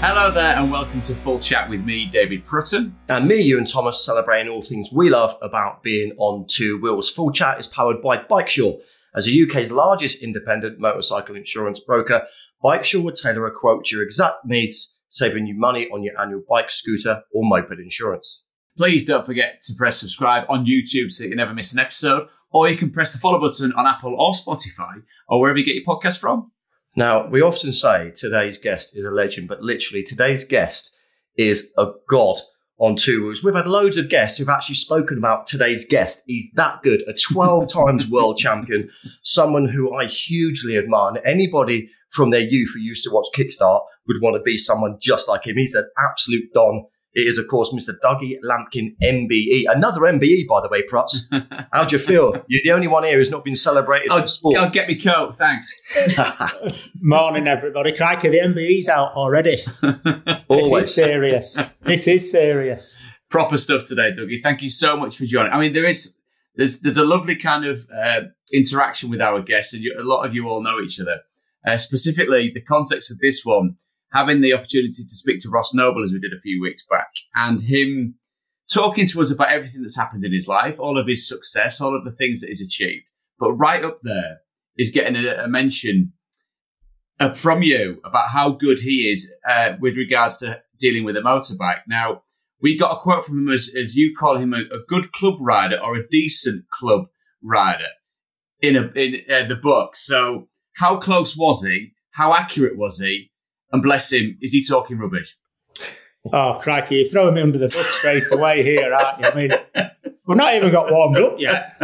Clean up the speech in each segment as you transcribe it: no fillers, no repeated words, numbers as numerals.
Hello there and welcome to Full Chat with me, David Prutton. And me, Ewan Thomas, celebrating all things we love about being on two wheels. Full Chat is powered by Bikesure. As the UK's largest independent motorcycle insurance broker, Bikesure will tailor a quote to your exact needs, saving you money on your annual bike, scooter or moped insurance. Please don't forget to press subscribe on YouTube so you never miss an episode, or you can press the follow button on Apple or Spotify or wherever you get your podcast from. Now, we often say today's guest is a legend, but literally today's guest is a god on two wheels. We've had loads of guests who've actually spoken about today's guest. He's that good, a 12 times world champion, someone who I hugely admire. And anybody from their youth who used to watch Kickstart would want to be someone just like him. He's an absolute don. It is, of course, Mr. Dougie Lampkin, MBE. Another MBE, by the way, Pruts. How'd you feel? You're the only one here who's not been celebrated for sport. I'll get me coat, thanks. Morning, everybody. Crikey, the MBE's out already. Always. This is serious. This is serious. Proper stuff today, Dougie. Thank you so much for joining. I mean, there's a lovely kind of interaction with our guests, and a lot of you all know each other. Specifically, the context of this one, having the opportunity to speak to Ross Noble as we did a few weeks back, and him talking to us about everything that's happened in his life, all of his success, all of the things that he's achieved. But right up there is getting a mention from you about how good he is with regards to dealing with a motorbike. Now, we got a quote from him as you call him a good club rider or a decent club rider in the book. So how close was he? How accurate was he? And bless him, is he talking rubbish? Oh, crikey, you're throwing me under the bus straight away here, aren't you? I mean, we've not even got warmed up yet.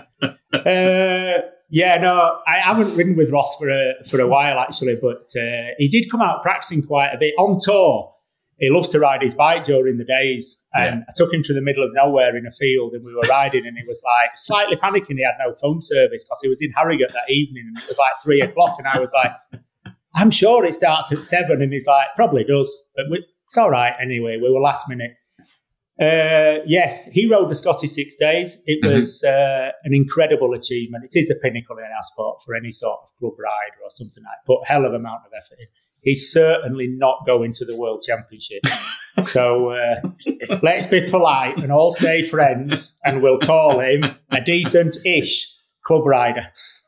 I haven't ridden with Ross for a while, actually, but he did come out practicing quite a bit. On tour, he loves to ride his bike during the days, and I took him to the middle of nowhere in a field, and we were riding, and he was like slightly panicking. He had no phone service because he was in Harrogate that evening, and it was like 3 o'clock, and I was like, I'm sure it starts at 7, and he's like, probably does, but it's all right anyway. We were last minute. Yes, he rode the Scottish 6 days. It was an incredible achievement. It is a pinnacle in our sport for any sort of club rider or something like that. Put a hell of an amount of effort in. He's certainly not going to the World Championship. So let's be polite and all stay friends, and we'll call him a decent-ish club rider.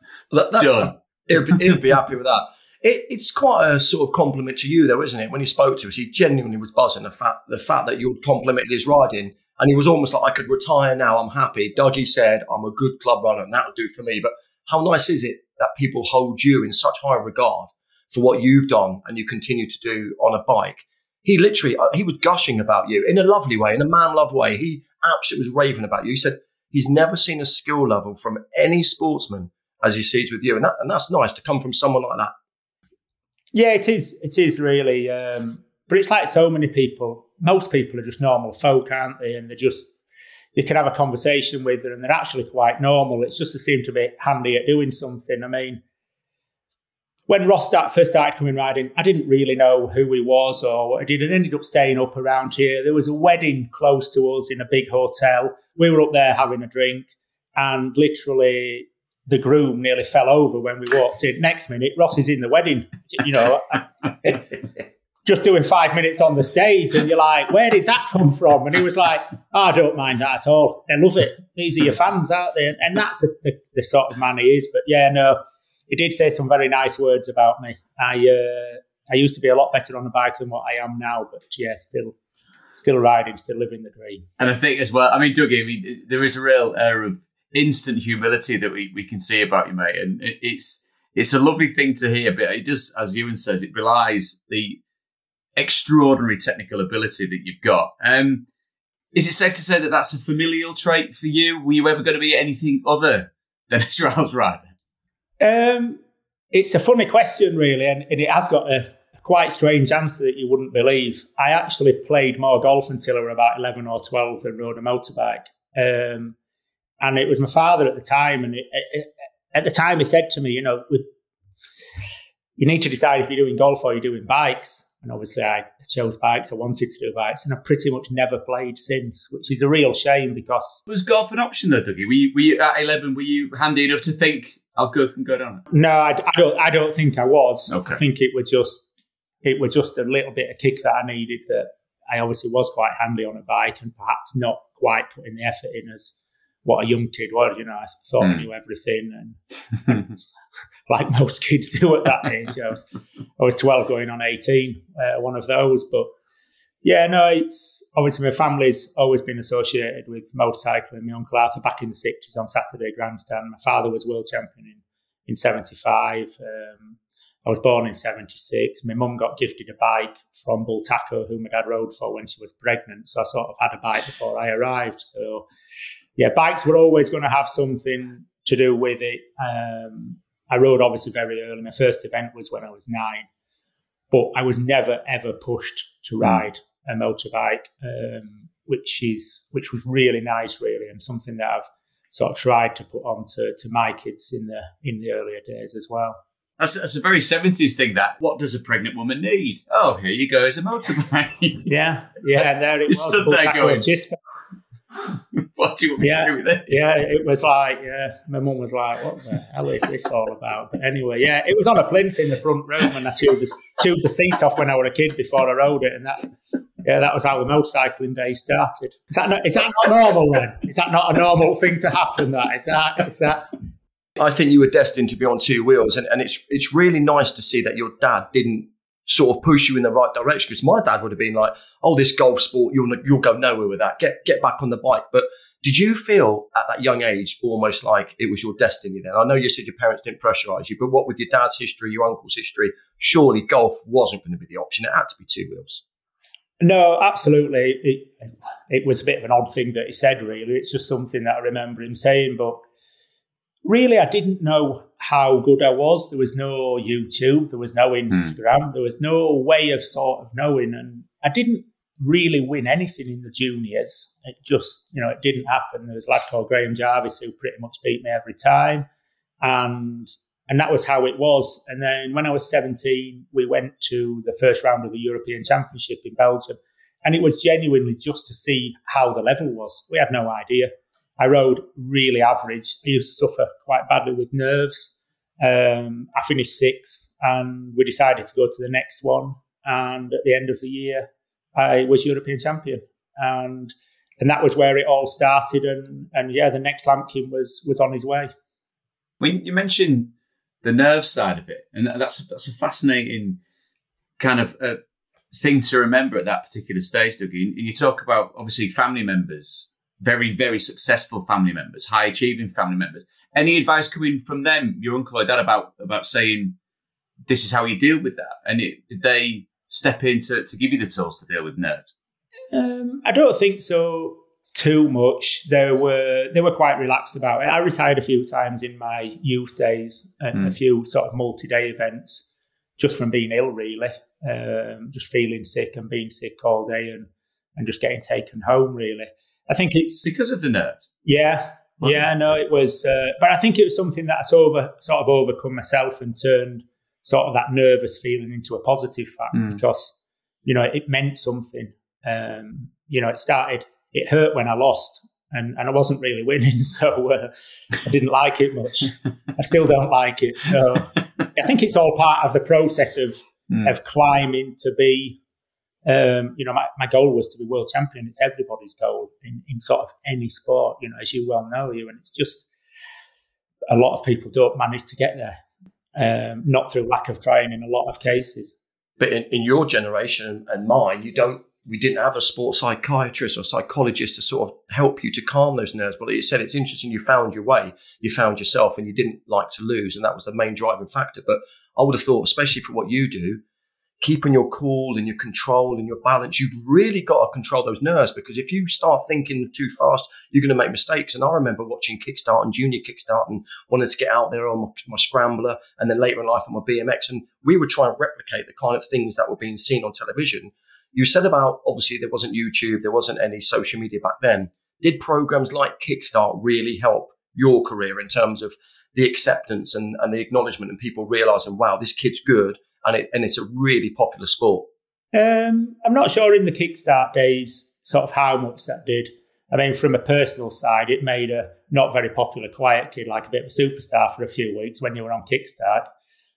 He'll be happy with that. It's quite a sort of compliment to you, though, isn't it? When he spoke to us, he genuinely was buzzing the fact that you complimented his riding, and he was almost like, I could retire now, I'm happy. Dougie said, I'm a good club runner, and that'll do for me. But how nice is it that people hold you in such high regard for what you've done and you continue to do on a bike? He was gushing about you in a lovely way, in a man-love way. He absolutely was raving about you. He said he's never seen a skill level from any sportsman as he sees with you. And that's nice to come from someone like that. Yeah, it is. It is really. But it's like so many people. Most people are just normal folk, aren't they? And you can have a conversation with them and they're actually quite normal. It's just they seem to be handy at doing something. I mean, when Ross first started coming riding, I didn't really know who he was or what he did. I ended up staying up around here. There was a wedding close to us in a big hotel. We were up there having a drink, and literally the groom nearly fell over when we walked in. Next minute, Ross is in the wedding, just doing 5 minutes on the stage. And you're like, where did that come from? And he was like, I don't mind that at all. They love it. These are your fans, aren't they? And that's the sort of man he is. But yeah, no, he did say some very nice words about me. I used to be a lot better on the bike than what I am now. But yeah, still riding, still living the dream. And I think as well, I mean, Dougie, there is a real air of instant humility that we can see about you, mate, and it's a lovely thing to hear. But it does, as Ewan says, it belies the extraordinary technical ability that you've got. Is it safe to say that that's a familial trait for you? Were you ever going to be anything other than a trials rider? It's a funny question, really, and it has got a quite strange answer that you wouldn't believe. I actually played more golf until I was about 11 or 12 than rode a motorbike. And it was my father at the time. And at the time he said to me, you need to decide if you're doing golf or you're doing bikes. And obviously I chose bikes. I wanted to do bikes. And I've pretty much never played since, which is a real shame because... Was golf an option though, Dougie? Were you at 11, were you handy enough to think, I'll go down? No, I don't think I was. Okay. I think it was just... it was just a little bit of kick that I needed, that I obviously was quite handy on a bike and perhaps not quite putting the effort in as what a young kid was. You know, I thought I knew everything, and like most kids do at that age. I was 12 going on 18, one of those. But yeah, no, it's obviously my family's always been associated with motorcycling. My Uncle Arthur back in the 60s on Saturday Grandstand. My father was world champion in 75. I was born in 76. My mum got gifted a bike from Bull Taco, who my dad rode for when she was pregnant. So I sort of had a bike before I arrived. So yeah, bikes were always going to have something to do with it. I rode obviously very early. My first event was when I was 9, but I was never ever pushed to ride a motorbike, which was really nice, really, and something that I've sort of tried to put on to my kids in the earlier days as well. That's a very 70s thing, that. What does a pregnant woman need? Oh, here you go, as a motorbike. Yeah, and there it Just was. stood there going, what do you want me to do with it? Yeah, it was like, my mum was like, what the hell is this all about? But anyway, yeah, it was on a plinth in the front room, and I chewed the seat off when I was a kid before I rode it, and that was how the motorcycling day started. Is that not normal then? Is that not a normal thing to happen? Is that? I think you were destined to be on two wheels, and it's really nice to see that your dad didn't sort of push you in the right direction, because my dad would have been like, oh, this golf sport, you'll go nowhere with that. Get back on the bike. But did you feel at that young age almost like it was your destiny then? I know you said your parents didn't pressurise you, but what with your dad's history, your uncle's history, surely golf wasn't going to be the option. It had to be two wheels. No, absolutely. It was a bit of an odd thing that he said, really. It's just something that I remember him saying, but really, I didn't know how good I was. There was no YouTube. There was no Instagram. There was no way of sort of knowing. And I didn't really win anything in the juniors. It just, it didn't happen. There was a lad called Graham Jarvis who pretty much beat me every time. And that was how it was. And then when I was 17, we went to the first round of the European Championship in Belgium. And it was genuinely just to see how the level was. We had no idea. I rode really average. I used to suffer quite badly with nerves. I finished 6th, and we decided to go to the next one. And at the end of the year, I was European champion. And that was where it all started. And yeah, the next Lampkin was on his way. When you mentioned the nerve side of it, and that's a fascinating kind of thing to remember at that particular stage, Dougie. And you talk about, obviously, family members, very, very successful family members, high achieving family members. Any advice coming from them, your uncle or dad, about saying, this is how you deal with that? And did they step in to give you the tools to deal with nerves? I don't think so too much. They were quite relaxed about it. I retired a few times in my youth days and a few sort of multi-day events just from being ill, really. Just feeling sick and being sick all day and just getting taken home, really. I think it's because of the nerves. Yeah, no, it was. But I think it was something that I sort of overcome myself and turned sort of that nervous feeling into a positive fact because, it meant something. It hurt when I lost and I wasn't really winning. So I didn't like it much. I still don't like it. So I think it's all part of the process of climbing to be, my goal was to be world champion. It's everybody's goal in sort of any sport, as you well know, and it's just a lot of people don't manage to get there, not through lack of trying in a lot of cases. But in your generation and mine, we didn't have a sports psychiatrist or psychologist to sort of help you to calm those nerves. But you said it's interesting, you found your way, you found yourself, and you didn't like to lose, and that was the main driving factor. But I would have thought, especially for what you do, keeping your cool and your control and your balance, you've really got to control those nerves, because if you start thinking too fast, you're going to make mistakes. And I remember watching Kickstart and Junior Kickstart and wanted to get out there on my Scrambler and then later in life on my BMX. And we were trying to replicate the kind of things that were being seen on television. You said about, obviously, there wasn't YouTube, there wasn't any social media back then. Did programs like Kickstart really help your career in terms of the acceptance and the acknowledgement and people realizing, wow, this kid's good? And it's a really popular sport. I'm not sure in the Kickstart days sort of how much that did. I mean, from a personal side, it made a not very popular quiet kid like a bit of a superstar for a few weeks when you were on Kickstart.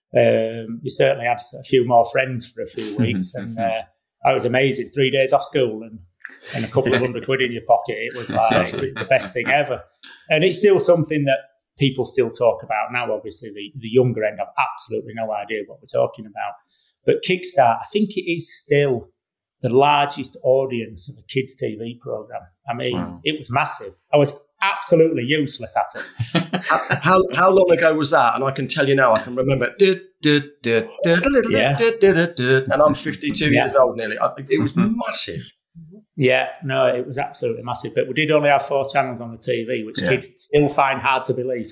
You certainly had a few more friends for a few weeks, and that was amazing. 3 days off school and a couple of £100 in your pocket. It was like it's the best thing ever, and it's still something that people still talk about now. Obviously, the younger end have absolutely no idea what we're talking about. But Kickstart, I think it is still the largest audience of a kids' TV program. I mean, It was massive. I was absolutely useless at it. How long ago was that? And I can tell you now, I can remember it. And I'm 52 years old nearly. It was massive. Yeah, no, it was absolutely massive. But we did only have 4 channels on the TV, which kids still find hard to believe.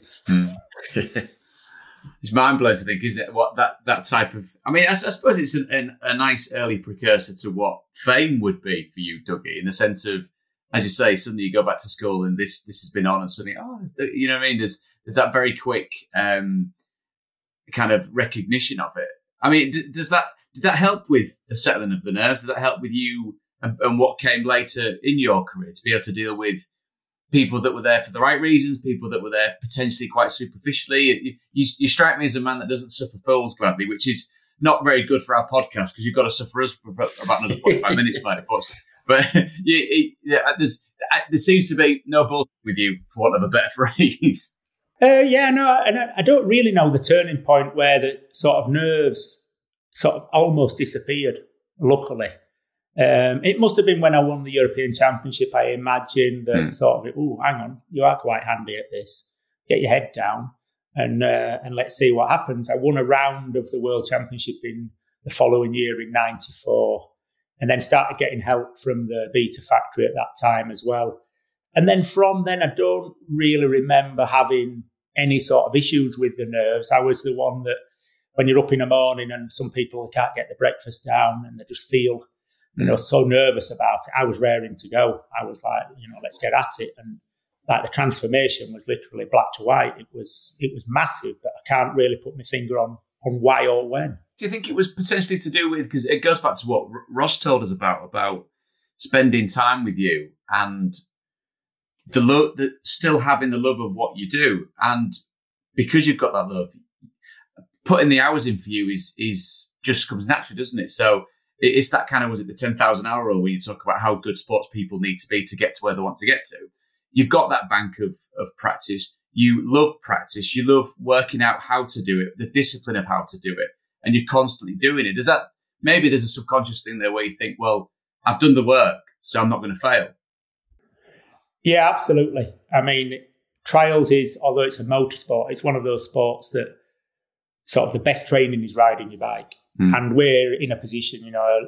It's mind-blowing to think, isn't it, what that type of... I mean, I suppose it's a nice early precursor to what fame would be for you, Dougie, in the sense of, as you say, suddenly you go back to school and this has been on and suddenly, you know what I mean? There's that very quick kind of recognition of it. I mean, did that help with the settling of the nerves? Did that help with you and what came later in your career to be able to deal with people that were there for the right reasons, people that were there potentially quite superficially? You strike me as a man that doesn't suffer fools gladly, which is not very good for our podcast because you've got to suffer us for about another 45 minutes, mate, unfortunately. But there seems to be no bull with you, for want of a better phrase. And I don't really know the turning point where the sort of nerves sort of almost disappeared, luckily. It must have been when I won the European Championship, I imagine, that sort of, hang on, you are quite handy at this. Get your head down and let's see what happens. I won a round of the World Championship in the following year in 94 and then started getting help from the Beta Factory at that time as well. And then from then, I don't really remember having any sort of issues with the nerves. I was the one that when you're up in the morning and some people can't get the breakfast down and they just feel so nervous about it. I was raring to go. I was like, let's get at it. And like the transformation was literally black to white. It was massive, but I can't really put my finger on why or when. Do you think it was potentially to do with, because it goes back to what Ross told us about spending time with you and the love, still having the love of what you do. And because you've got that love, putting the hours in for you is just comes naturally, doesn't it? So it's that kind of, was it the 10,000 hour rule where you talk about how good sports people need to be to get to where they want to get to? You've got that bank of practice. You love practice. You love working out how to do it, the discipline of how to do it, and you're constantly doing it. Maybe there's a subconscious thing there where you think, well, I've done the work, so I'm not going to fail. Yeah, absolutely. I mean, trials is, although it's a motorsport, it's one of those sports that sort of the best training is riding your bike. And we're in a position,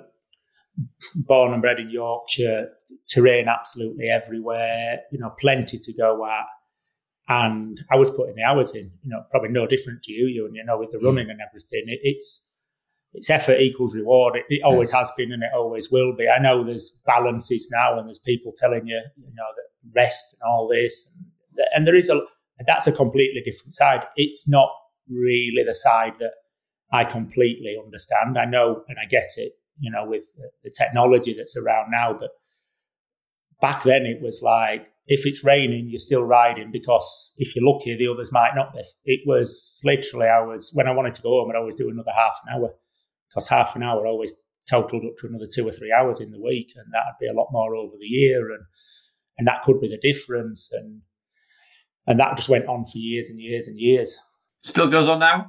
born and bred in Yorkshire, terrain absolutely everywhere, plenty to go at. And I was putting the hours in, probably no different to you, with the running and everything. It's effort equals reward. It always has been and it always will be. I know there's balances now and there's people telling you, that rest and all this. And that's a completely different side. It's not really the side that I completely understand. I know and I get it, with the technology that's around now. But back then it was like, if it's raining, you're still riding because if you're lucky, the others might not be. It was literally, when I wanted to go home, I'd always do another half an hour because half an hour always totaled up to another 2 or 3 hours in the week. And that'd be a lot more over the year. And that could be the difference. And that just went on for years and years and years. Still goes on now?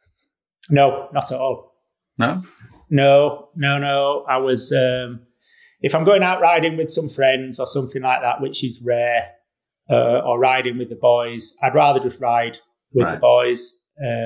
No, not at all. No? No. I was, if I'm going out riding with some friends or something like that, which is rare, or riding with the boys, I'd rather just ride with the boys.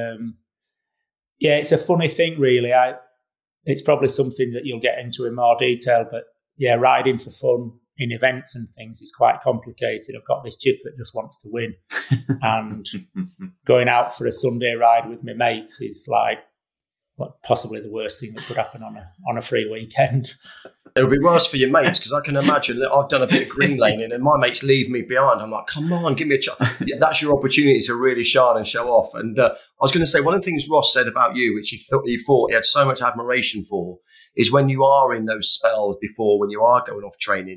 It's a funny thing, really. It's probably something that you'll get into in more detail, but yeah, riding for fun in events and things is quite complicated. I've got this chip that just wants to win. And going out for a Sunday ride with my mates is like possibly the worst thing that could happen on a free weekend. It would be worse for your mates because I can imagine that I've done a bit of green laning and my mates leave me behind. I'm like, come on, give me a chance. That's your opportunity to really shine and show off. And I was going to say, one of the things Ross said about you, which he thought he had so much admiration for, is when you are in those spells before, when you are going off training,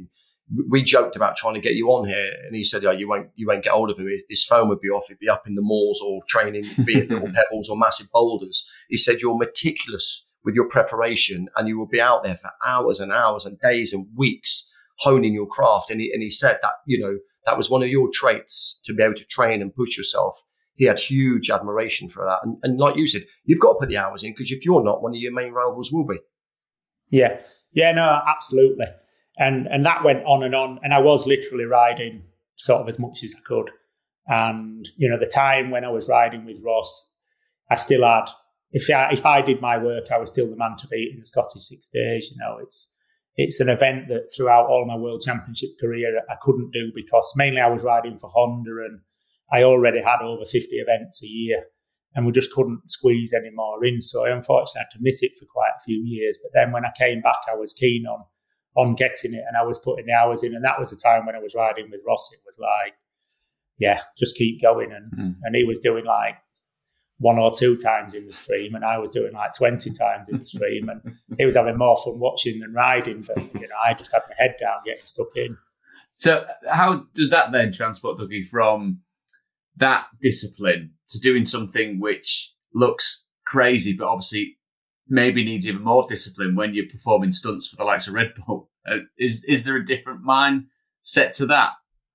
we joked about trying to get you on here, and he said, "Oh, you won't get hold of him. His phone would be off. He'd be up in the malls or training, be it little pebbles or massive boulders." He said, "You're meticulous with your preparation, and you will be out there for hours and hours and days and weeks honing your craft." And he said that, you know, that was one of your traits, to be able to train and push yourself. He had huge admiration for that. And like you said, you've got to put the hours in, because if you're not, one of your main rivals will be. Yeah. Yeah, no, absolutely. And that went on. And I was literally riding sort of as much as I could. And, you know, the time when I was riding with Ross, I still had, if I did my work, I was still the man to beat in the Scottish Six Days. You know, it's an event that throughout all my World Championship career, I couldn't do, because mainly I was riding for Honda, and I already had over 50 events a year, and we just couldn't squeeze any more in. So I unfortunately had to miss it for quite a few years. But then when I came back, I was keen on getting it, and I was putting the hours in. And that was the time when I was riding with Ross. It was like, yeah, just keep going. And he was doing like 1 or 2 times in the stream, and I was doing like 20 times in the stream, and he was having more fun watching than riding. But, you know, I just had my head down, getting stuck in. So how does that then transport, Dougie, from that discipline to doing something which looks crazy, but obviously maybe needs even more discipline when you're performing stunts for the likes of Red Bull? Is there a different mindset to that?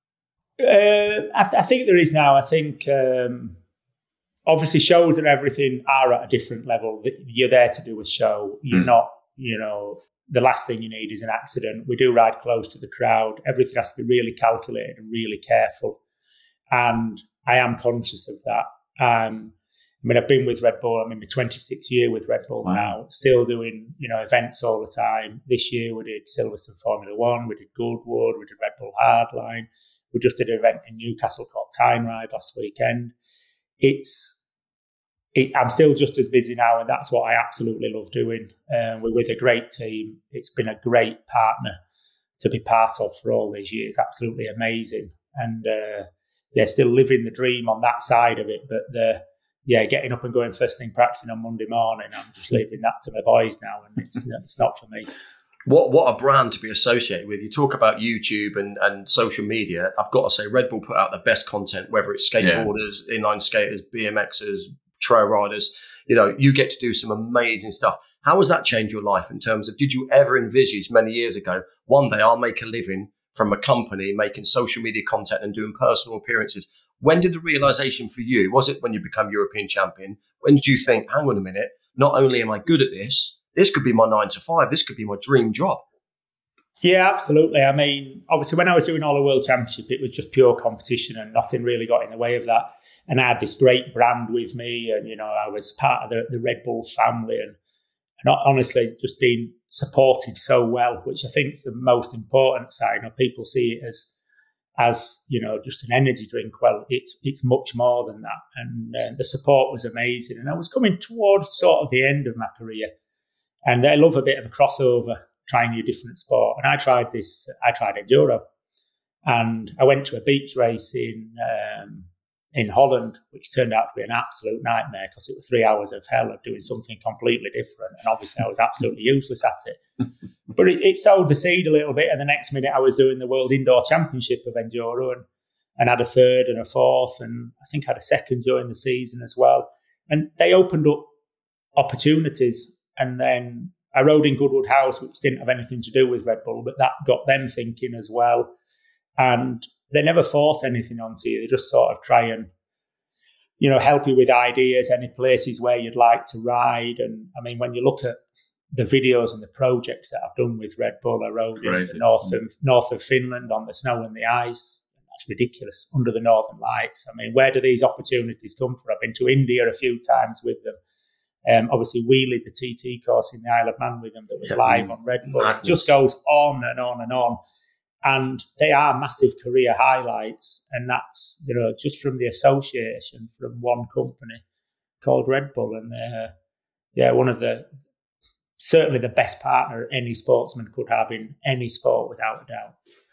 I think there is now. I think obviously shows and everything are at a different level. You're there to do a show. You're not, you know, the last thing you need is an accident. We do ride close to the crowd. Everything has to be really calculated and really careful. And I am conscious of that. I mean, I've been with Red Bull. I'm in my 26th year with Red Bull now, still doing, you know, events all the time. This year we did Silverstone Formula One, we did Goodwood, we did Red Bull Hardline. We just did an event in Newcastle called Time Ride last weekend. I'm still just as busy now, and that's what I absolutely love doing. We're with a great team. It's been a great partner to be part of for all these years. Absolutely amazing. And they're still living the dream on that side of it. But getting up and going first thing practicing on Monday morning, I'm just leaving that to my boys now, and it's not for me. What a brand to be associated with. You talk about YouTube and social media. I've got to say, Red Bull put out the best content, whether it's skateboarders, inline skaters, BMXers, trail riders. You know, you get to do some amazing stuff. How has that changed your life in terms of, did you ever envisage many years ago, one day I'll make a living from a company making social media content and doing personal appearances? When did the realization for you, was it when you become European champion? When did you think, hang on a minute, not only am I good at this could be my 9 to 5, this could be my dream job? Yeah, absolutely. I mean, obviously when I was doing all the World Championship, it was just pure competition and nothing really got in the way of that. And I had this great brand with me, and, you know, I was part of the Red Bull family, and honestly just being supported so well, which I think is the most important side. You know, people see it as you know, just an energy drink. Well, it's much more than that. And the support was amazing. And I was coming towards sort of the end of my career, and I love a bit of a crossover, trying a different sport. And I tried enduro, and I went to a beach race in Holland, which turned out to be an absolute nightmare because it was 3 hours of hell of doing something completely different. And obviously I was absolutely useless at it. But it sowed the seed a little bit. And the next minute I was doing the World Indoor Championship of Enduro and had a third and a fourth. And I think I had a second during the season as well. And they opened up opportunities. And then I rode in Goodwood House, which didn't have anything to do with Red Bull, but that got them thinking as well. And they never force anything onto you. They just sort of try and, you know, help you with ideas, any places where you'd like to ride. And I mean, when you look at the videos and the projects that I've done with Red Bull, I rode in the north of Finland on the snow and the ice. That's ridiculous, under the Northern Lights. I mean, where do these opportunities come from? I've been to India a few times with them. Obviously, we lead the TT course in the Isle of Man with them that was live on Red Bull. It just goes on and on and on. And they are massive career highlights. And that's, you know, just from the association from one company called Red Bull. And one of certainly the best partner any sportsman could have in any sport, without a doubt.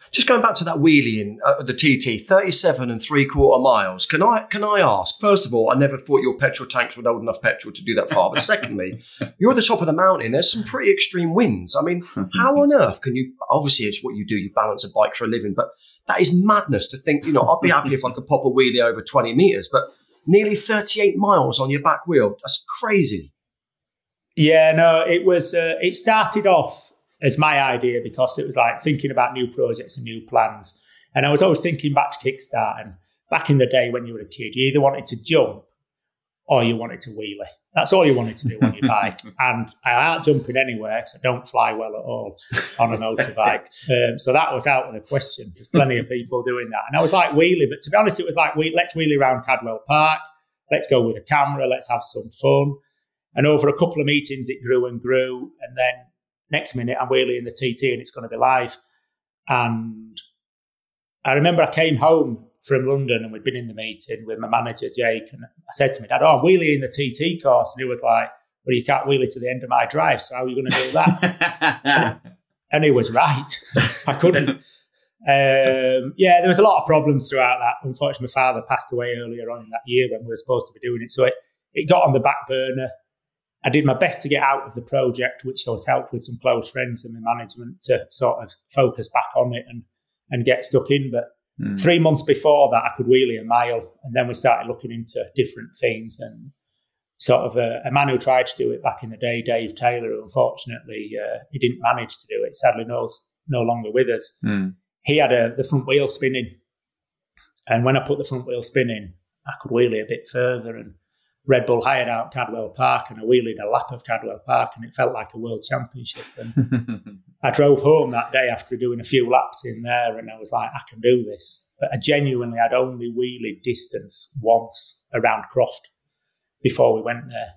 Just going back to that wheelie in the TT, 37 and 3/4 miles. Can I ask, first of all, I never thought your petrol tanks would hold enough petrol to do that far. But secondly, you're at the top of the mountain. There's some pretty extreme winds. I mean, how on earth can you, obviously it's what you do, you balance a bike for a living, but that is madness to think, I'd be happy if I could pop a wheelie over 20 meters, but nearly 38 miles on your back wheel. That's crazy. Yeah, no, it started off as my idea because it was like thinking about new projects and new plans. And I was always thinking back to Kickstart. And back in the day when you were a kid, you either wanted to jump or you wanted to wheelie. That's all you wanted to do on your bike. And I aren't jumping anywhere because I don't fly well at all on a motorbike. So that was out of the question. There's plenty of people doing that. And I was like wheelie, but to be honest, it was like, let's wheelie around Cadwell Park. Let's go with a camera. Let's have some fun. And over a couple of meetings, it grew and grew. And then next minute, I'm wheeling the TT and it's going to be live. And I remember I came home from London and we'd been in the meeting with my manager, Jake. And I said to my dad, I'm wheeling the TT course. And he was like, well, you can't wheelie to the end of my drive. So how are you going to do that? and he was right. I couldn't. There was a lot of problems throughout that. Unfortunately, my father passed away earlier on in that year when we were supposed to be doing it. So it got on the back burner. I did my best to get out of the project, which I was helped with some close friends and my management to sort of focus back on it and get stuck in. But 3 months before that, I could wheelie a mile. And then we started looking into different things. And sort of a man who tried to do it back in the day, Dave Taylor, who unfortunately, he didn't manage to do it. Sadly, no longer with us. He had the front wheel spinning. And when I put the front wheel spinning, I could wheelie a bit further. And Red Bull hired out Cadwell Park and I wheelied a lap of Cadwell Park and it felt like a world championship. And I drove home that day after doing a few laps in there and I was like, I can do this. But I'd only wheelied distance once around Croft before we went there.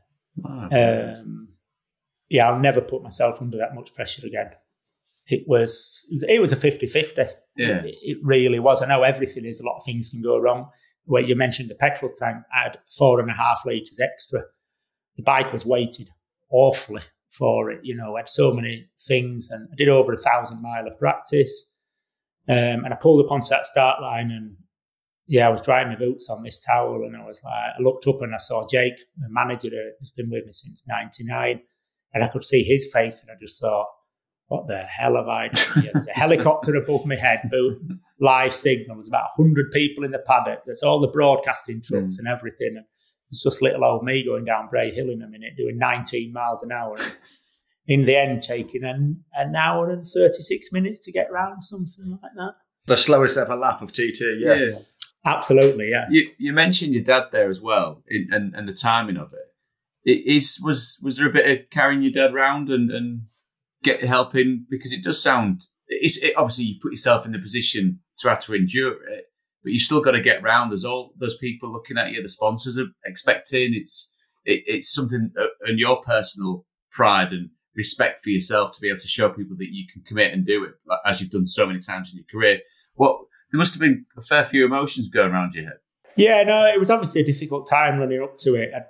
Wow, I'll never put myself under that much pressure again. It was a 50-50. Yeah. It really was. I know everything is. A lot of things can go wrong. Where you mentioned the petrol tank, I had 4.5 litres extra. The bike was weighted awfully for it. I had so many things and I did over 1,000 miles of practice. And I pulled up onto that start line and I was drying my boots on this towel and I was like, I looked up and I saw Jake, the manager who's been with me since 99, and I could see his face and I just thought, what the hell have I done here? There's a helicopter above my head, boom, live signal. There's about 100 people in the paddock. There's all the broadcasting trucks and everything. And it's just little old me going down Bray Hill in a minute, doing 19 miles an hour. And in the end, taking an hour and 36 minutes to get round, something like that. The slowest ever lap of TT, yeah. Absolutely, yeah. You mentioned your dad there as well and the timing of it. Was there a bit of carrying your dad round and get helping, because it does sound, obviously you put yourself in the position to have to endure it, but you've still got to get round. There's all those people looking at you, the sponsors are expecting. It's something, and your personal pride and respect for yourself to be able to show people that you can commit and do it, as you've done so many times in your career. There must have been a fair few emotions going around your head. Yeah, no, it was obviously a difficult time running up to it.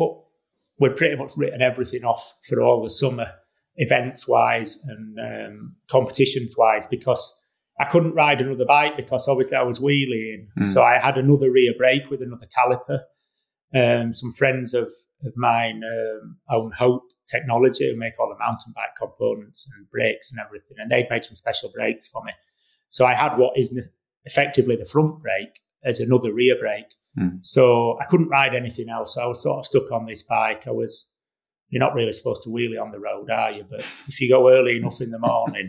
We'd pretty much written everything off for all the summer, events-wise and competitions-wise, because I couldn't ride another bike because obviously I was wheeling. So I had another rear brake with another caliper. Some friends of mine own Hope Technology, who make all the mountain bike components and brakes and everything, and they'd made some special brakes for me. So I had what is effectively the front brake as another rear brake. So I couldn't ride anything else. So I was sort of stuck on this bike. You're not really supposed to wheelie on the road, are you? But if you go early enough in the morning,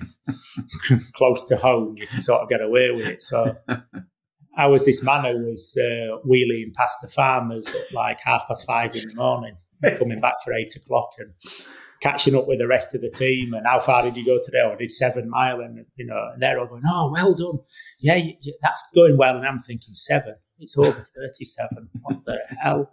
close to home, you can sort of get away with it. So I was this man who was wheeling past the farmers at like 5:30 in the morning, coming back for 8 o'clock and catching up with the rest of the team. And how far did you go today? Oh, I did 7 miles. And, and they're all going, oh, well done. Yeah, that's going well. And I'm thinking 7. It's over 37. What the hell?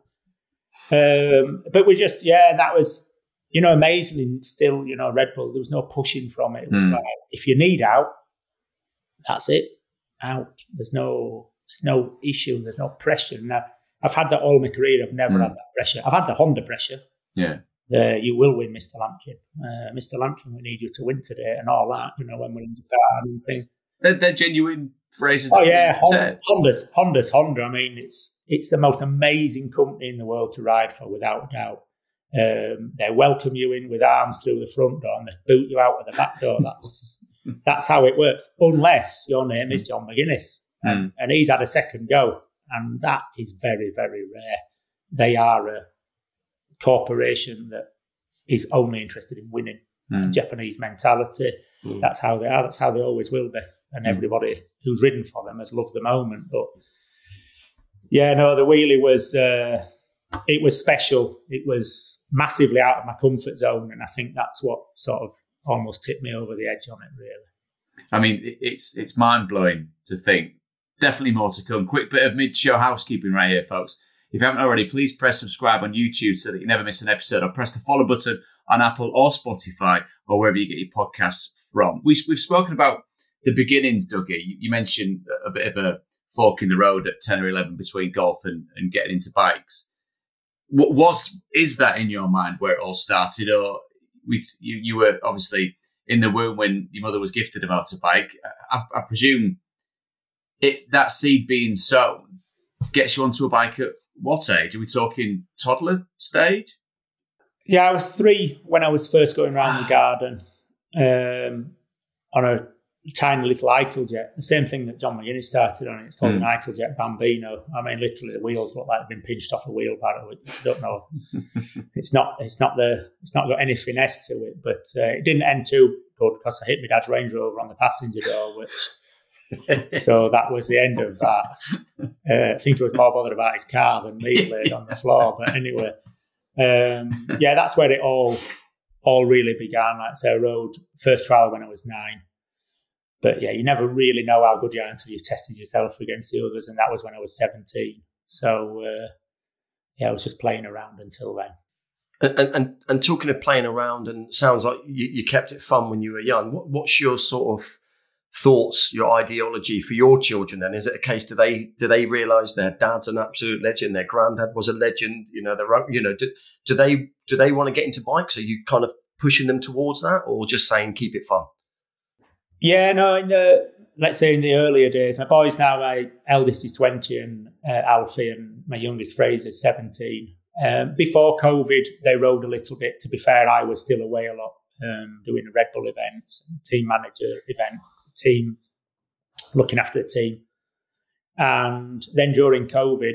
But we just, that was, amazingly still, Red Bull, there was no pushing from it. It was like, if you need out, that's it, out. There's no issue. There's no pressure. Now, I've had that all my career. I've never had that pressure. I've had the Honda pressure. Yeah. You will win, Mr. Lampkin. Mr. Lampkin, we need you to win today and all that, when we're in Japan and things. They're genuine phrases. Oh yeah, Honda's Honda. I mean, it's the most amazing company in the world to ride for, without a doubt. They welcome you in with arms through the front door and they boot you out of the back door. That's how it works, unless your name is John McGuinness. And he's had a second go, and that is very, very rare. They are a corporation that is only interested in winning. Japanese mentality. That's how they are. That's how they always will be. And everybody who's ridden for them has loved the moment. But yeah, no, the wheelie was it was special. It was massively out of my comfort zone, and I think that's what sort of almost tipped me over the edge on it, really. I mean, it's mind-blowing to think. Definitely more to come. Quick bit of mid-show housekeeping right here, folks. If you haven't already, please press subscribe on YouTube so that you never miss an episode, or press the follow button on Apple or Spotify or wherever you get your podcasts from. We've spoken about the beginnings, Dougie. You mentioned a bit of a fork in the road at 10 or 11 between golf and getting into bikes. Is that in your mind where it all started, or you were obviously in the womb when your mother was gifted a motorbike? I presume that seed being sown gets you onto a bike at what age? Are we talking toddler stage? Yeah, I was 3 when I was first going around the garden on a tiny little Italjet. The same thing that John McGuinness started on. It's called an Italjet Bambino. I mean, literally, the wheels look like they've been pinched off a wheelbarrow. I don't know. It's not got any finesse to it. But it didn't end too good because I hit my dad's Range Rover on the passenger door, which. So that was the end of that. I think he was more bothered about his car than me laid on the floor. But anyway, yeah, that's where it all really began. Like I say, I rode first trial when I was 9. But yeah, you never really know how good you are until you've tested yourself against the others, and that was when I was 17. So yeah, I was just playing around until then. And talking of playing around, and sounds like you kept it fun when you were young. What's your sort of thoughts, your ideology for your children? Then is it a case do they realise their dad's an absolute legend, their granddad was a legend? Do they want to get into bikes? Are you kind of pushing them towards that, or just saying keep it fun? Yeah, no. Let's say in the earlier days, my boys now, my eldest is 20, and Alfie, and my youngest Fraser is 17. Before COVID, they rode a little bit. To be fair, I was still away a lot, doing a Red Bull events, team manager event, team, looking after the team. And then during COVID,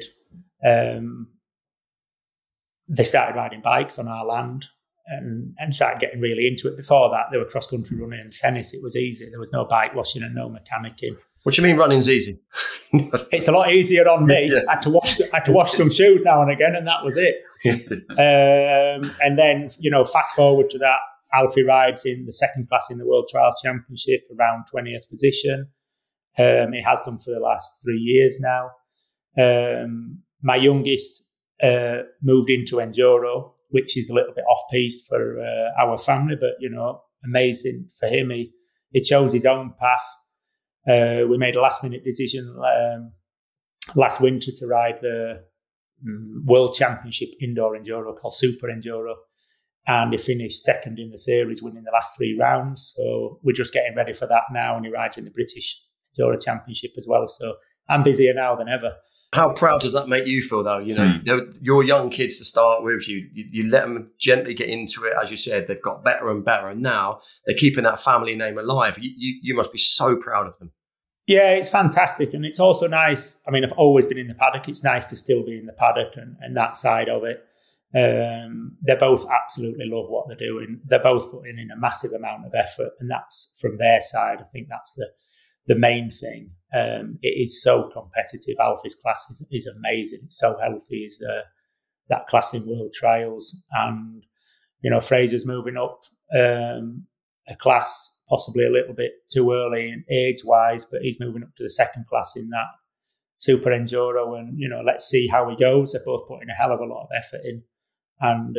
they started riding bikes on our land and started getting really into it. Before that, they were cross-country running and tennis. It was easy. There was no bike washing and no mechanicking. What do you mean running's easy? It's a lot easier on me. Yeah. I had to wash some shoes now and again, and that was it. And then, fast forward to that, Alfie rides in the second class in the World Trials Championship, around 20th position. He has done for the last 3 years now. My youngest moved into Enduro, which is a little bit off-piste for our family, but, amazing for him. He chose his own path. We made a last-minute decision last winter to ride the World Championship Indoor Enduro called Super Enduro. And he finished second in the series, winning the last 3 rounds. So we're just getting ready for that now. And he rides in the British Enduro Championship as well. So I'm busier now than ever. How proud does that make you feel, though? Your young kids to start with, you let them gently get into it. As you said, they've got better and better. And now they're keeping that family name alive. You must be so proud of them. Yeah, it's fantastic. And it's also nice. I mean, I've always been in the paddock. It's nice to still be in the paddock and that side of it. They both absolutely love what they're doing. They're both putting in a massive amount of effort, and that's from their side. I think that's the main thing. It is so competitive. Alfie's class is amazing. It's so healthy. Is that class in World Trials, and Fraser's moving up a class, possibly a little bit too early in age-wise, but he's moving up to the second class in that Super Enduro, and let's see how he goes. They're both putting a hell of a lot of effort in. And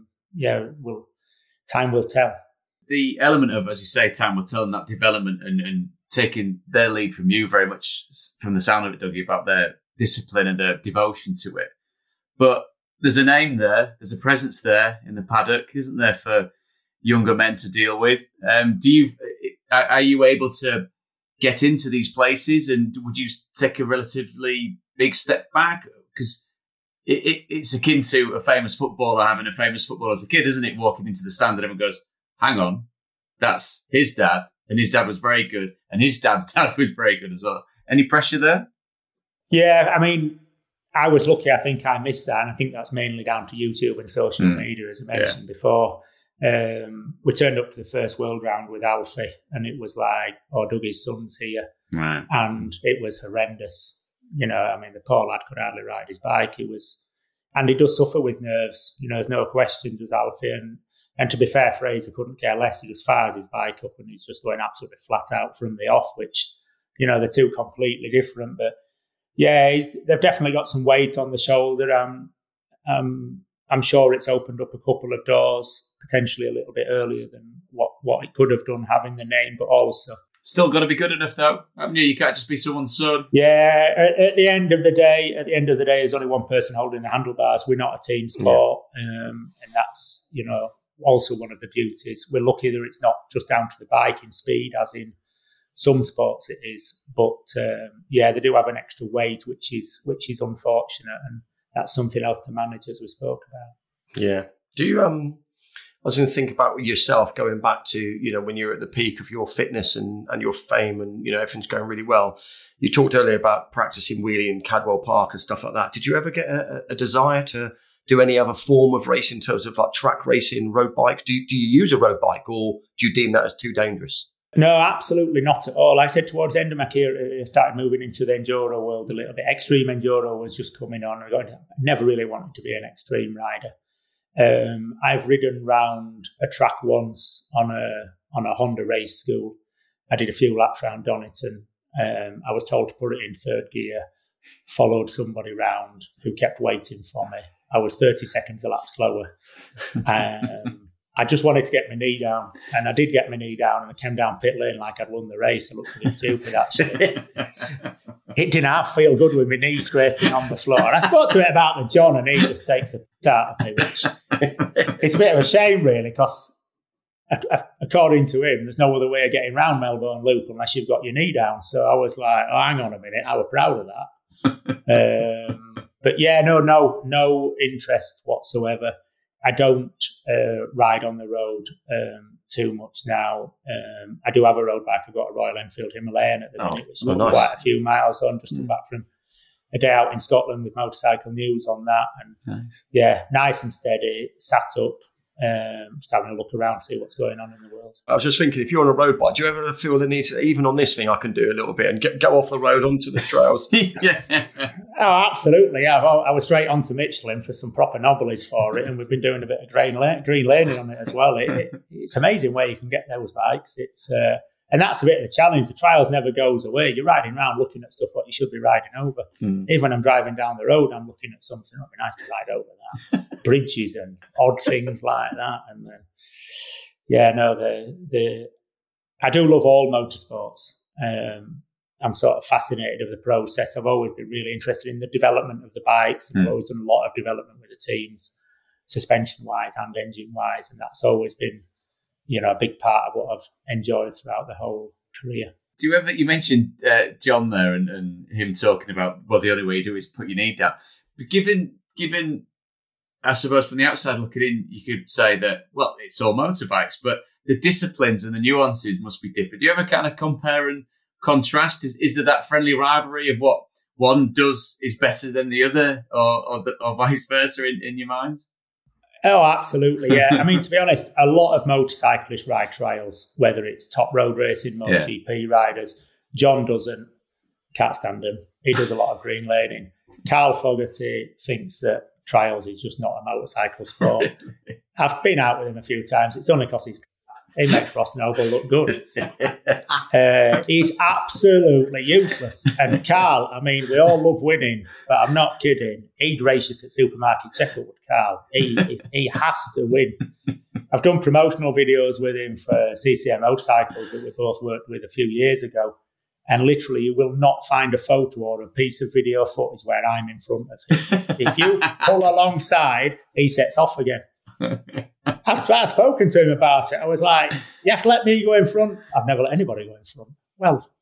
time will tell. The element of, as you say, time will tell, and that development and taking their lead from you very much from the sound of it, Dougie, about their discipline and their devotion to it. But there's a name there, there's a presence there in the paddock, isn't there, for younger men to deal with? Are you able to get into these places? And would you take a relatively big step back? Because it's akin to a famous footballer having a famous footballer as a kid, isn't it? Walking into the stand and everyone goes, hang on, that's his dad. And his dad was very good. And his dad's dad was very good as well. Any pressure there? Yeah, I mean, I was lucky. I think I missed that. And I think that's mainly down to YouTube and social media, as I mentioned before. We turned up to the first World Round with Alfie, and it was like, Dougie's son's here. Right. And it was horrendous. You know, I mean, the poor lad could hardly ride his bike. And he does suffer with nerves. You know, there's no question, does Alfie. And to be fair, Fraser couldn't care less. He just fires his bike up and he's just going absolutely flat out from the off, which, you know, they're two completely different. But yeah, they've definitely got some weight on the shoulder. I'm sure it's opened up a couple of doors, potentially a little bit earlier than what it could have done having the name, but also. Still got to be good enough, though. Haven't you? You can't just be someone's son. Yeah, at the end of the day, there's only one person holding the handlebars. We're not a team sport, and that's, you know, also one of the beauties. We're lucky that it's not just down to the biking speed, as in some sports it is. But they do have an extra weight, which is unfortunate, and that's something else to manage, as we spoke about. Yeah. Do you I was going to think about yourself going back to, you know, when you're at the peak of your fitness and your fame and, you know, everything's going really well. You talked earlier about practicing wheelie in Cadwell Park and stuff like that. Did you ever get a desire to do any other form of race in terms of like track racing, road bike? Do you use a road bike, or do you deem that as too dangerous? No, absolutely not at all. Like I said, towards the end of my career, I started moving into the enduro world a little bit. Extreme enduro was just coming on. I never really wanted to be an extreme rider. I've ridden round a track once on a Honda race school. I did a few laps around Donington. I was told to put it in third gear, followed somebody round who kept waiting for me. I was 30 seconds a lap slower. I just wanted to get my knee down, and I did get my knee down, and I came down pit lane like I'd won the race. I looked pretty stupid, actually. It didn't half feel good with my knee scraping on the floor. And I spoke to it about the John, and he just takes a piss out of me, which it's a bit of a shame, really, because according to him, there's no other way of getting around Melbourne Loop unless you've got your knee down. So I was like, oh, hang on a minute, I was proud of that. But yeah, no interest whatsoever. I don't ride on the road too much now. I do have a road bike. I've got a Royal Enfield Himalayan at the minute, which is nice. Quite a few miles on. Just come back from a day out in Scotland with Motorcycle News on that. And yeah, nice and steady, sat up, just having a look around, see what's going on in the world. I was just thinking, if you're on a road bike, do you ever feel the need to, even on this thing, I can do a little bit and go off the road onto the trails? Yeah. Oh, absolutely. Yeah, I was straight onto Michelin for some proper nobblies for it, and we've been doing a bit of green laning on it as well. It's amazing where you can get those bikes. It's and that's a bit of the challenge. The trials never goes away. You're riding around looking at stuff what you should be riding over. Even when I'm driving down the road, I'm looking at something. It'd be nice to ride over that. Bridges and odd things like that. And then, I do love all motorsports. I'm sort of fascinated of the process. I've always been really interested in the development of the bikes, and I've always done a lot of development with the teams, suspension-wise and engine-wise, and that's always been, you know, a big part of what I've enjoyed throughout the whole career. Do you ever, you mentioned John there and him talking about, well, the only way you do it is put your knee down. But given, I suppose from the outside looking in, you could say that, well, it's all motorbikes, but the disciplines and the nuances must be different. Do you ever kind of compare and contrast? Is there that friendly rivalry of what one does is better than the other, or vice versa in your minds? Oh, absolutely, yeah. I mean, to be honest, a lot of motorcyclists ride trials, whether it's top road racing, MotoGP riders. John doesn't, can't stand him. He does a lot of green laning. Carl Fogarty thinks that trials is just not a motorcycle sport. I've been out with him a few times. It's only because he makes Ross Noble look good. He's absolutely useless. And Carl, I mean, we all love winning, but I'm not kidding. He'd race it at Supermarket Checkwood, Carl. He has to win. I've done promotional videos with him for CCM Motorcycles that we both worked with a few years ago. And literally, you will not find a photo or a piece of video footage where I'm in front of him. If you pull alongside, he sets off again. After I've spoken to him about it, I was like, you have to let me go in front. I've never let anybody go in front. Well,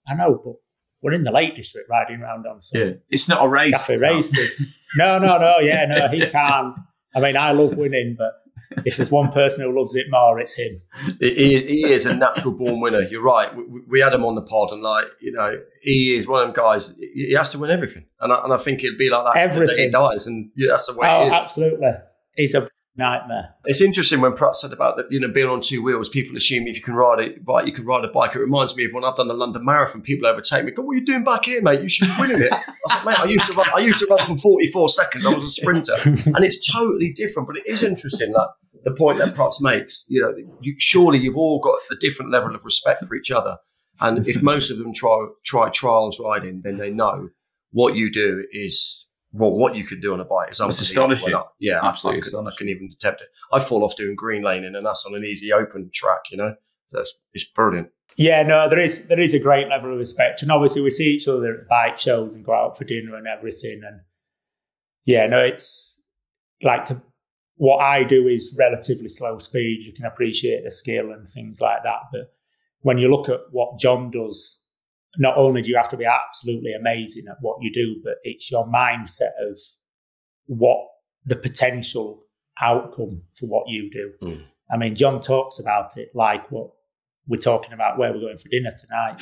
I know, but we're in the Lake District riding around on some it's not a race. cafe races. No, he can't. I mean, I love winning, but if there's one person who loves it more, it's him. He is a natural born winner. You're right. We had him on the pod, and he is one of them guys. He has to win everything, and I think it'd be like that everything. The day he dies, and that's the way it is. Absolutely, he's a nightmare. It's interesting when Pratt said about being on two wheels. People assume if you can ride it, right, you can ride a bike. It reminds me of when I've done the London Marathon. People overtake me, go, "What are you doing back here, mate? You should be winning it." I was like, "Mate, I used to run for 44 seconds. I was a sprinter," and it's totally different. But it is interesting that the point that Pratt makes. Surely you've all got a different level of respect for each other, and if most of them try trials riding, then they know what you do is. Well, what you can do on a bike is astonishing. Yeah, absolutely. I can even attempt it. I fall off doing green laning, and that's on an easy open track. It's brilliant. Yeah, no, there is a great level of respect, and obviously we see each other at bike shows and go out for dinner and everything. And yeah, no, it's like what I do is relatively slow speed. You can appreciate the skill and things like that, but when you look at what John does. Not only do you have to be absolutely amazing at what you do, but it's your mindset of what the potential outcome for what you do. Mm. I mean, John talks about it like what we're talking about, where we're going for dinner tonight.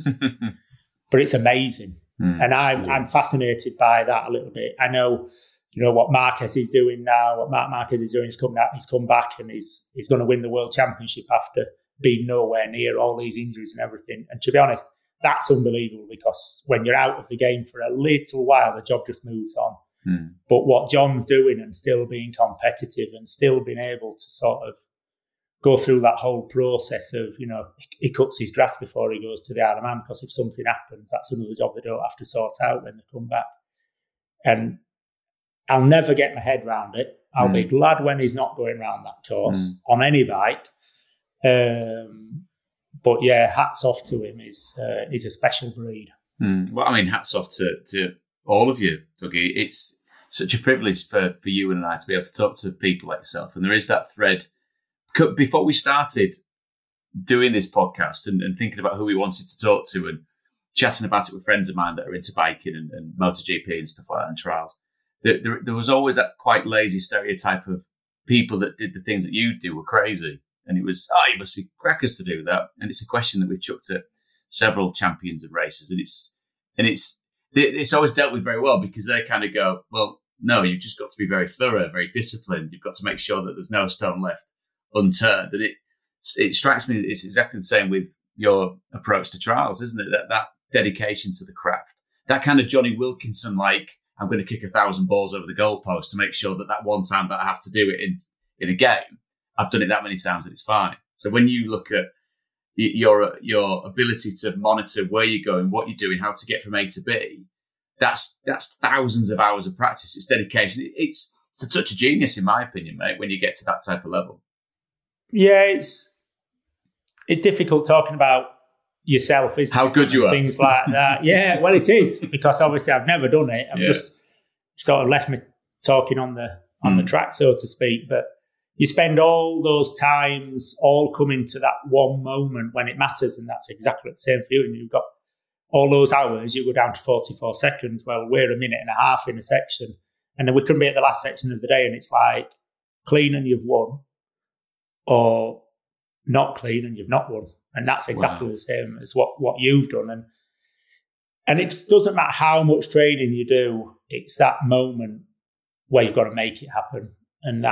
But it's amazing. Mm. And I'm fascinated by that a little bit. I know, what Marquez is doing now, what Marc Marquez is doing, he's come back and he's going to win the World Championship after being nowhere near all these injuries and everything. And to be honest, that's unbelievable because when you're out of the game for a little while, the job just moves on. Mm. But what John's doing and still being competitive and still being able to sort of go through that whole process of, he cuts his grass before he goes to the Isle of Man because if something happens, that's another job they don't have to sort out when they come back. And I'll never get my head around it. I'll be glad when he's not going around that course on any bike. But yeah, hats off to him. He's a special breed. Well, I mean, hats off to all of you, Dougie. It's such a privilege for you and I to be able to talk to people like yourself. And there is that thread. Before we started doing this podcast and thinking about who we wanted to talk to and chatting about it with friends of mine that are into biking and MotoGP and stuff like that and trials, there was always that quite lazy stereotype of people that did the things that you do were crazy. And it was, you must be crackers to do that. And it's a question that we've chucked at several champions of races. And it's always dealt with very well because they kind of go, well, no, you've just got to be very thorough, very disciplined. You've got to make sure that there's no stone left unturned. And it strikes me that it's exactly the same with your approach to trials, isn't it? That dedication to the craft. That kind of Johnny Wilkinson, like, I'm going to kick 1,000 balls over the goalpost to make sure that one time that I have to do it in a game, I've done it that many times that it's fine. So when you look at your ability to monitor where you're going, what you're doing, how to get from A to B, that's thousands of hours of practice. It's dedication. It's a touch of genius, in my opinion, mate, when you get to that type of level. Yeah, it's difficult talking about yourself, isn't how it? Good you are. Things like that. Yeah, well, it is, because obviously I've never done it. I've just sort of left me talking on the track, so to speak. But you spend all those times all coming to that one moment when it matters, and that's exactly the same for you. And you've got all those hours, you go down to 44 seconds. Well, we're a minute and a half in a section, and then we couldn't be at the last section of the day, and it's like clean and you've won, or not clean and you've not won. And that's exactly the same as what you've done. And it doesn't matter how much training you do, it's that moment where you've got to make it happen. And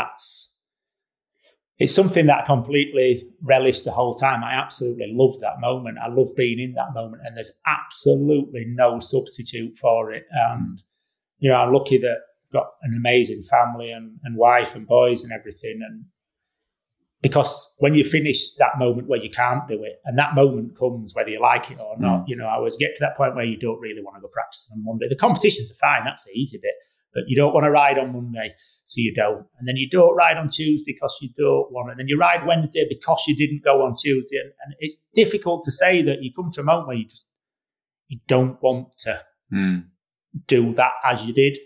it's something that I completely relish the whole time. I absolutely love that moment. I love being in that moment, and there's absolutely no substitute for it. And, I'm lucky that I've got an amazing family and wife and boys and everything. And because when you finish that moment where you can't do it, and that moment comes whether you like it or not, I always get to that point where you don't really want to go practice on Monday. The competitions are fine, that's the easy bit. But you don't want to ride on Monday, so you don't. And then you don't ride on Tuesday because you don't want it. And then you ride Wednesday because you didn't go on Tuesday. And it's difficult to say that you come to a moment where you don't want to do that as you did.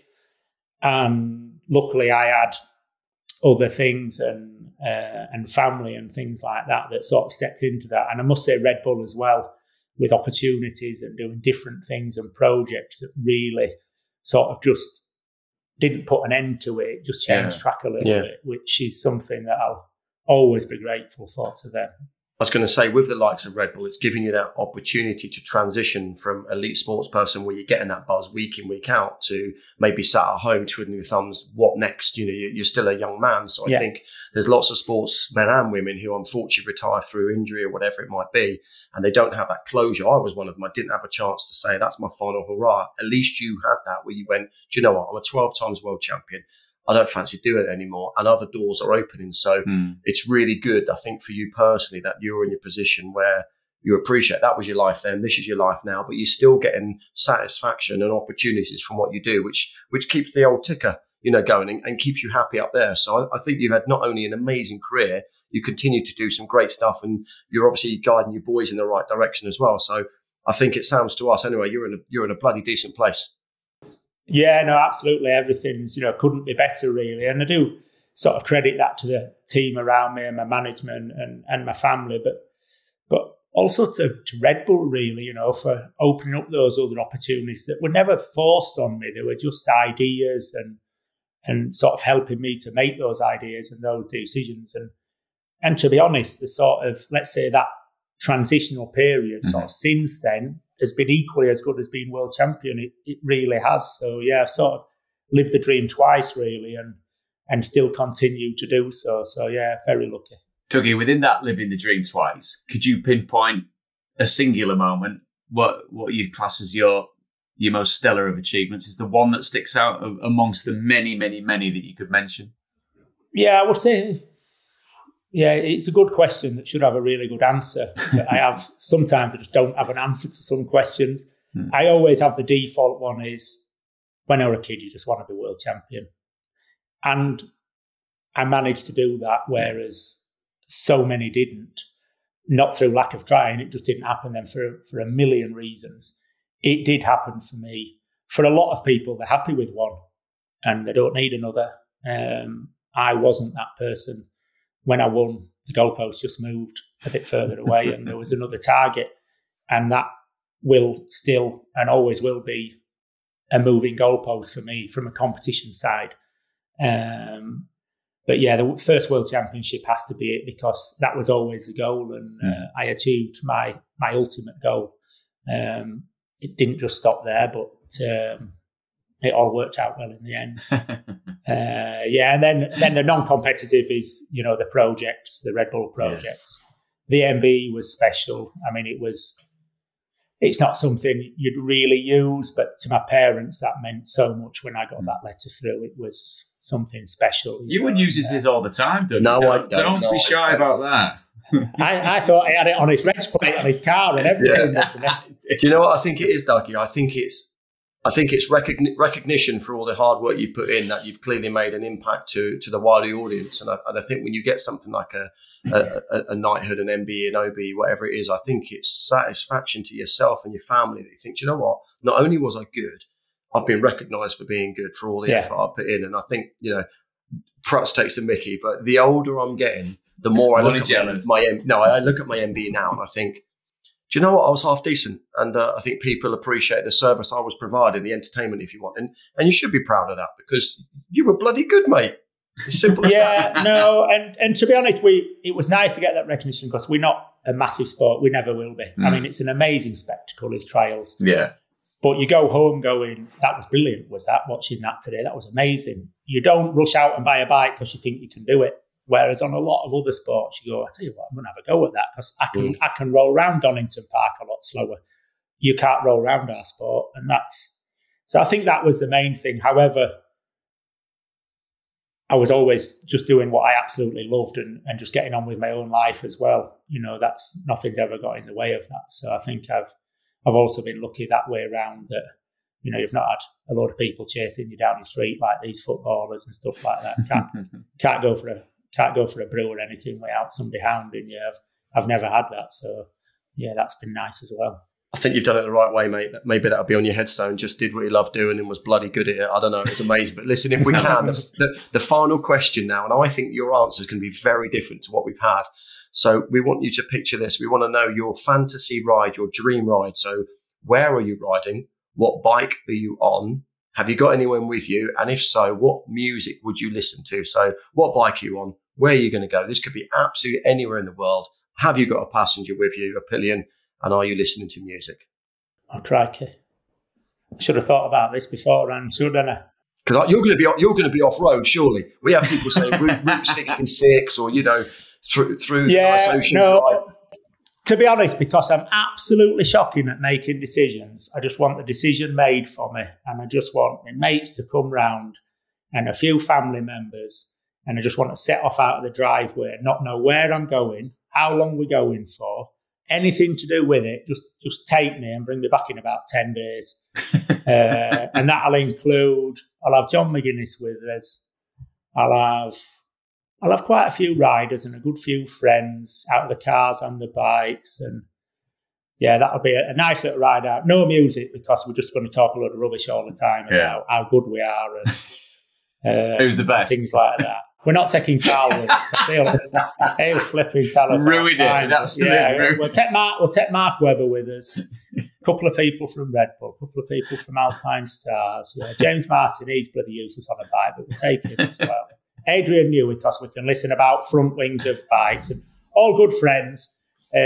And luckily I had other things and family and things like that sort of stepped into that. And I must say Red Bull as well. with opportunities and doing different things and projects that really sort of just didn't put an end to it, just changed track a little bit, which is something that I'll always be grateful for to them. I was going to say, with the likes of Red Bull, it's giving you that opportunity to transition from elite sports person where you're getting that buzz week in, week out to maybe sat at home twiddling your thumbs. What next? You know, you're still a young man. So I think there's lots of sportsmen and women who unfortunately retire through injury or whatever it might be, and they don't have that closure. I was one of them. I didn't have a chance to say, that's my final hurrah. At least you had that where you went, do you know what? I'm a 12 times world champion. I don't fancy doing it anymore, and other doors are opening. So it's really good, I think, for you personally that you're in your position where you appreciate that was your life then, this is your life now, but you're still getting satisfaction and opportunities from what you do, which keeps the old ticker, you know, going and keeps you happy up there. So I think you've had not only an amazing career, you continue to do some great stuff, and you're obviously guiding your boys in the right direction as well. So I think it sounds to us anyway, you're in a bloody decent place. Yeah, no, absolutely. Everything's, couldn't be better, really. And I do sort of credit that to the team around me and my management and my family, but also to Red Bull, really, for opening up those other opportunities that were never forced on me. They were just ideas and sort of helping me to make those ideas and those decisions. And to be honest, the sort of, let's say, that transitional period sort of since then has been equally as good as being world champion. It really has. So yeah, I've sort of lived the dream twice, really, and still continue to do so. So yeah, very lucky. Dougie, within that living the dream twice, could you pinpoint a singular moment? What you class as your most stellar of achievements? Is the one that sticks out amongst the many, many, many that you could mention? Yeah, I would say. Yeah, it's a good question that should have a really good answer. But sometimes I just don't have an answer to some questions. I always have the default one is when I was a kid, you just want to be world champion. And I managed to do that, whereas so many didn't. Not through lack of trying, it just didn't happen then for a million reasons. It did happen for me. For a lot of people, they're happy with one and they don't need another. I wasn't that person. When I won, the goalpost just moved a bit further away and there was another target. And that will still and always will be a moving goalpost for me from a competition side. But yeah, the first World Championship has to be it because that was always the goal and I achieved my ultimate goal. It didn't just stop there, but it all worked out well in the end. And then the non-competitive is, the projects, the Red Bull projects. The MB was special. I mean, it's not something you'd really use, but to my parents, that meant so much when I got that letter through. It was something special. You would use this all the time, don't you? No, I don't. Don't be shy about that. I thought he had it on his reg plate on his car and everything. Do you know what I think it is, Dougie? I think it's recognition for all the hard work you've put in, that you've clearly made an impact to the wider audience. And I think when you get something like a knighthood, an MB, an OB, whatever it is, I think it's satisfaction to yourself and your family that you think, do you know what? Not only was I good, I've been recognised for being good for all the effort I put in. And I think, Prutz takes the mickey, but the older I'm getting, the more I look at I look at my MB now and I think, do you know what? I was half decent. And I think people appreciate the service I was providing, the entertainment, if you want. And you should be proud of that because you were bloody good, mate. It's simple as that. No. And to be honest, it was nice to get that recognition because we're not a massive sport. We never will be. I mean, it's an amazing spectacle, these trials. Yeah. But you go home going, that was brilliant, was that? Watching that today, that was amazing. You don't rush out and buy a bike because you think you can do it. Whereas on a lot of other sports, you go, I tell you what, I'm going to have a go at that because I can roll around Donington Park a lot slower. You can't roll around our sport. And so I think that was the main thing. However, I was always just doing what I absolutely loved and just getting on with my own life as well. Nothing's ever got in the way of that. So I think I've also been lucky that way around that, you've not had a lot of people chasing you down the street like these footballers and stuff like that. Can't go for a brew or anything without somebody hounding you. I've never had that. So, yeah, that's been nice as well. I think you've done it the right way, mate. Maybe that'll be on your headstone. Just did what you loved doing and was bloody good at it. I don't know. It's amazing. But listen, if we can, the final question now, and I think your answer is going to be very different to what we've had. So we want you to picture this. We want to know your fantasy ride, your dream ride. So where are you riding? What bike are you on? Have you got anyone with you? And if so, what music would you listen to? So what bike are you on? Where are you going to go? This could be absolutely anywhere in the world. Have you got a passenger with you, a pillion? And are you listening to music? Oh, crikey. I should have thought about this beforehand, shouldn't I? Because you're going to be off road, surely. We have people saying Route 66, or through nice Ocean Drive. To be honest, because I'm absolutely shocking at making decisions, I just want the decision made for me, and I just want my mates to come round and a few family members, and I just want to set off out of the driveway, not know where I'm going, how long we're going for, anything to do with it. Just take me and bring me back in about 10 days. And that'll include, I'll have John McGuinness with us. I'll have quite a few riders and a good few friends out of the cars and the bikes. And yeah, that'll be a nice little ride out. No music, because we're just going to talk a lot of rubbish all the time about how good we are and who's the best, things like that. We're not taking Carl with us because he'll flipping tell us. Ruin it. Yeah, we'll take Mark Webber with us. A couple of people from Red Bull, a couple of people from Alpine Stars. Yeah, James Martin, he's bloody useless on a bike, but we'll take him as well. Adrian Newey, because we can listen about front wings of bikes, and all good friends.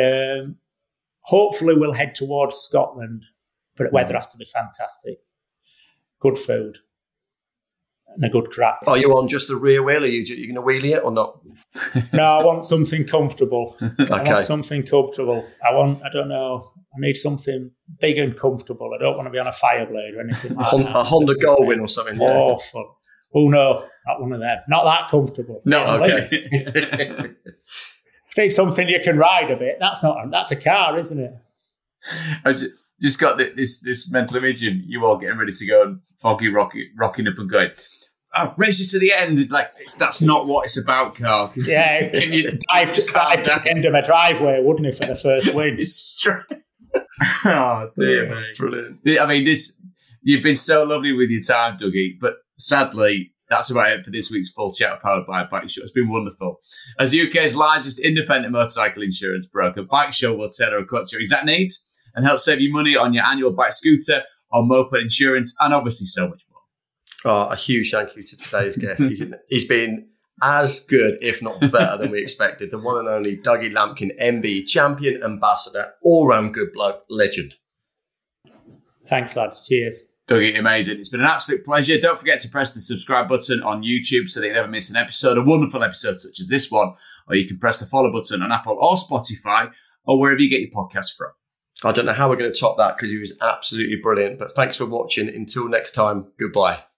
Hopefully we'll head towards Scotland, but the weather has to be fantastic. Good food. And a good crack. Are you on just the rear wheel? Are you going to wheelie it or not? No, I want something comfortable. Okay. I want something comfortable. I don't know. I need something big and comfortable. I don't want to be on a Fireblade or anything like that. A Honda Goldwing or something. Yeah. Awful. Oh, no, not one of them. Not that comfortable. No, okay. Need something you can ride a bit. That's a car, isn't it? I've just got this mental image of you all getting ready to go and foggy rocking up and going, oh, race it to the end. Like, that's not what it's about, Carl. Yeah, can you drive to the end of my driveway, wouldn't it, for the first win? It's true. Oh, dear, mate. Brilliant. I mean, you've been so lovely with your time, Dougie, but sadly, that's about it for this week's Full Chat powered by Bike Show. It's been wonderful. As the UK's largest independent motorcycle insurance broker, Bike Show will tailor a quote to your exact needs and help save you money on your annual bike, scooter, or moped insurance, and obviously so much more. Oh, a huge thank you to today's guest. He's been as good, if not better, than we expected. The one and only Dougie Lampkin, MB, champion, ambassador, all-round good bloke, legend. Thanks, lads. Cheers. Dougie, amazing. It's been an absolute pleasure. Don't forget to press the subscribe button on YouTube so that you never miss an episode, a wonderful episode such as this one, or you can press the follow button on Apple or Spotify or wherever you get your podcasts from. I don't know how we're going to top that because he was absolutely brilliant, but thanks for watching. Until next time, goodbye.